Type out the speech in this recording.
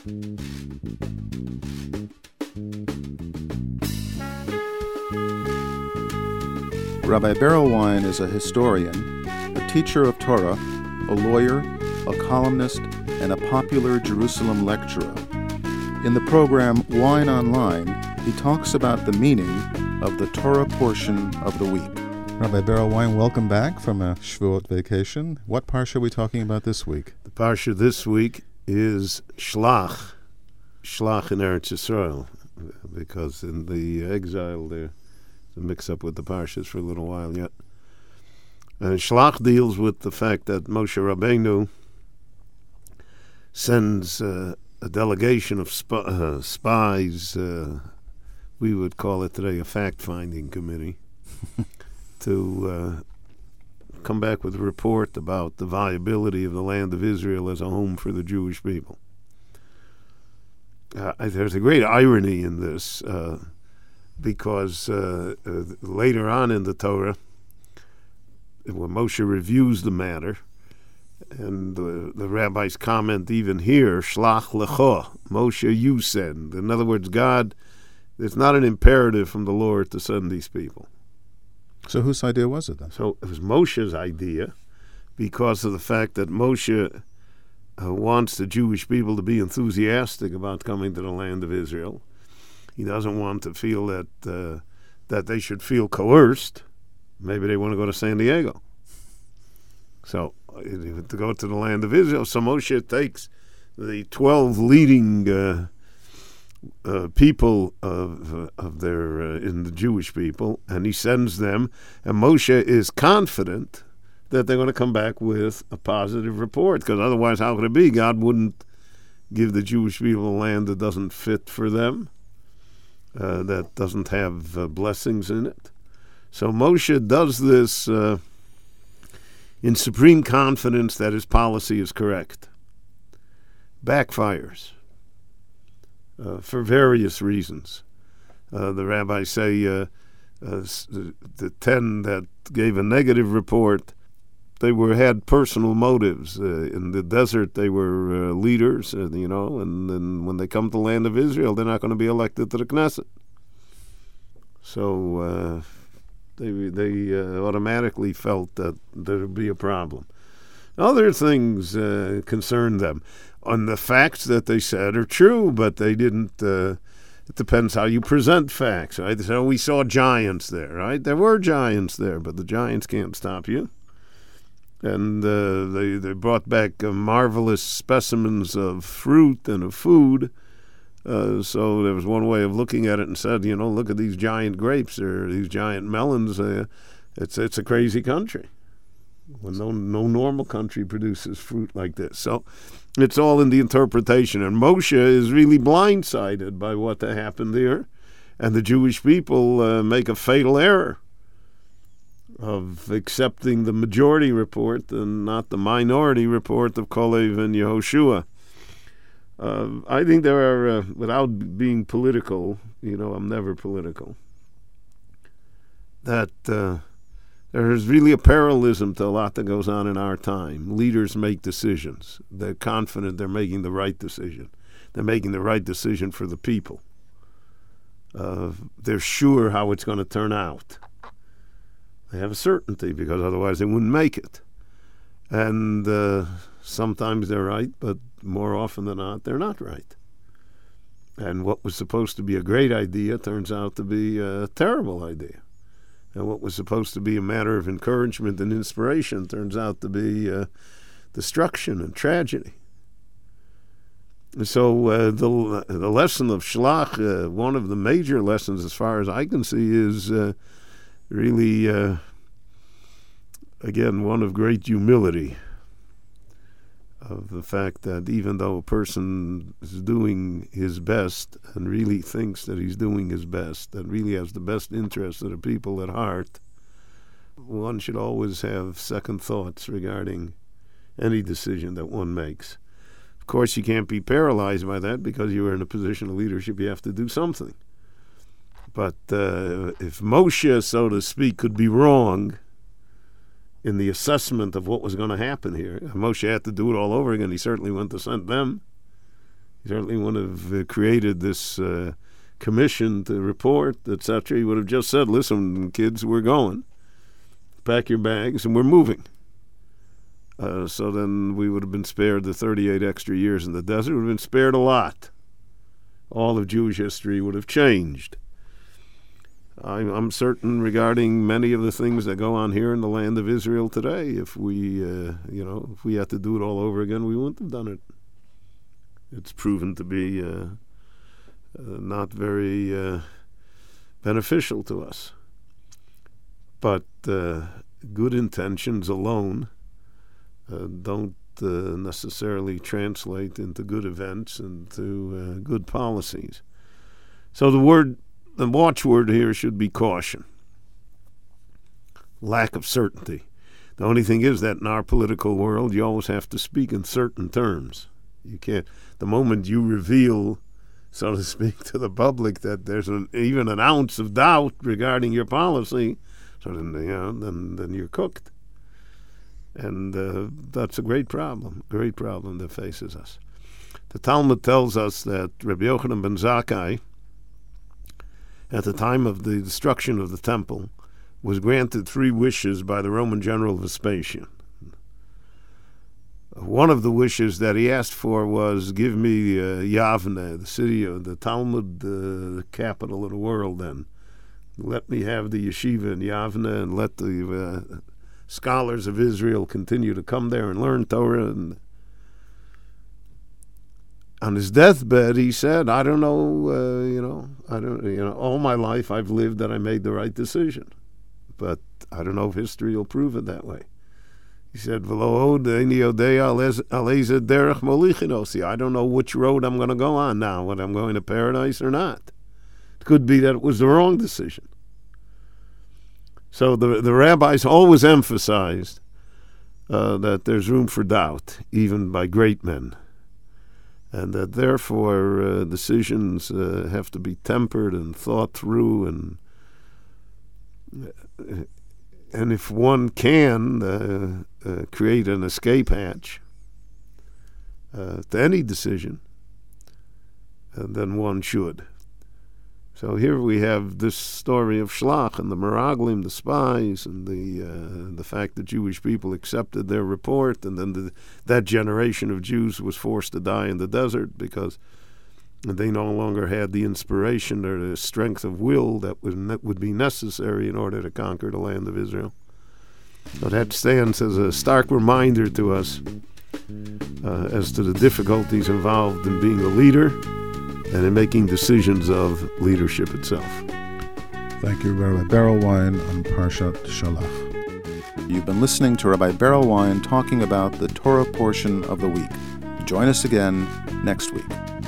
Rabbi Berelwein is a historian, a teacher of Torah, a lawyer, a columnist, and a popular Jerusalem lecturer. In the program Wine Online, he talks about the meaning of the Torah portion of the week. Rabbi Berelwein, welcome back from a Shavuot vacation. What parsha are we talking about this week? The parsha this week is Shlach. Shlach in Eretz Yisrael, because in the exile there's a mix-up with the parshas for a little while yet. And Shlach deals with the fact that Moshe Rabbeinu sends a delegation of spies, we would call it today a fact-finding committee, to come back with a report about the viability of the land of Israel as a home for the Jewish people. There's a great irony in this, because later on in the Torah, when Moshe reviews the matter, and the rabbis comment even here, Shlach lecho, Moshe, you send. In other words, God, it's not an imperative from the Lord to send these people. So whose idea was it then? So it was Moshe's idea, because of the fact that Moshe wants the Jewish people to be enthusiastic about coming to the land of Israel. He doesn't want to feel that they should feel coerced. Maybe they want to go to San Diego. So to go to the land of Israel, so Moshe takes the 12 leading people of their in the Jewish people, and he sends them, and Moshe is confident that they're going to come back with a positive report, because otherwise how could it be? God wouldn't give the Jewish people a land that doesn't fit for them, that doesn't have blessings in it. So Moshe does this in supreme confidence that his policy is correct. Backfires for various reasons. The rabbis say the 10 that gave a negative report, they had personal motives. In the desert, they were leaders, and then when they come to the land of Israel, they're not going to be elected to the Knesset. So they automatically felt that there would be a problem. Other things concerned them. And the facts that they said are true, but they didn't. It depends how you present facts, right? So we saw giants there, right? There were giants there, but the giants can't stop you. And they brought back marvelous specimens of fruit and of food. So there was one way of looking at it and said, look at these giant grapes or these giant melons. It's a crazy country. When no normal country produces fruit like this. So it's all in the interpretation. And Moshe is really blindsided by what happened there. And the Jewish people make a fatal error of accepting the majority report and not the minority report of Kalev and Yehoshua. I think there are, without being political, I'm never political, that there is really a parallelism to a lot that goes on in our time. Leaders make decisions. They're confident they're making the right decision. They're making the right decision for the people. They're sure how it's going to turn out. They have a certainty, because otherwise they wouldn't make it. And sometimes they're right, but more often than not, they're not right. And what was supposed to be a great idea turns out to be a terrible idea. And what was supposed to be a matter of encouragement and inspiration turns out to be destruction and tragedy. So the lesson of Shlach, one of the major lessons as far as I can see, is really, again, one of great humility, of the fact that even though a person is doing his best and really thinks that he's doing his best and really has the best interests of the people at heart, one should always have second thoughts regarding any decision that one makes. Of course, you can't be paralyzed by that, because you are in a position of leadership. You have to do something. But if Moshe, so to speak, could be wrong in the assessment of what was going to happen here, Moshe had to do it all over again. He certainly wouldn't have sent them. He certainly wouldn't have created this commission to report, etc. He would have just said, listen, kids, we're going. Pack your bags, and we're moving. So then we would have been spared the 38 extra years in the desert. We would have been spared a lot. All of Jewish history would have changed. I'm certain regarding many of the things that go on here in the land of Israel today. If we had to do it all over again, we wouldn't have done it. It's proven to be not very beneficial to us. But good intentions alone don't necessarily translate into good events and to good policies. So the watchword here should be caution. Lack of certainty. The only thing is that in our political world, you always have to speak in certain terms. You can't. The moment you reveal, so to speak, to the public that there's even an ounce of doubt regarding your policy, so then you're cooked. And that's a great problem that faces us. The Talmud tells us that Rabbi Yochanan ben Zakkai, at the time of the destruction of the temple, was granted 3 wishes by the Roman general Vespasian. One of the wishes that he asked for was, give me Yavne, the city of the Talmud, the capital of the world then. Let me have the yeshiva in Yavne and let the scholars of Israel continue to come there and learn Torah. And on his deathbed, he said, I don't know, all my life I've lived that I made the right decision. But I don't know if history will prove it that way. He said, I don't know which road I'm going to go on now, whether I'm going to paradise or not. It could be that it was the wrong decision. So the rabbis always emphasized that there's room for doubt, even by great men, and that therefore decisions have to be tempered and thought through, and if one can create an escape hatch to any decision, then one should. So here we have this story of Shlach and the Meraglim, the spies, and the fact that Jewish people accepted their report, and then that generation of Jews was forced to die in the desert because they no longer had the inspiration or the strength of will that would be necessary in order to conquer the land of Israel. So that stands as a stark reminder to us as to the difficulties involved in being a leader and in making decisions of leadership itself. Thank you, Rabbi Berelwein on Parshat Shalach. You've been listening to Rabbi Berelwein talking about the Torah portion of the week. Join us again next week.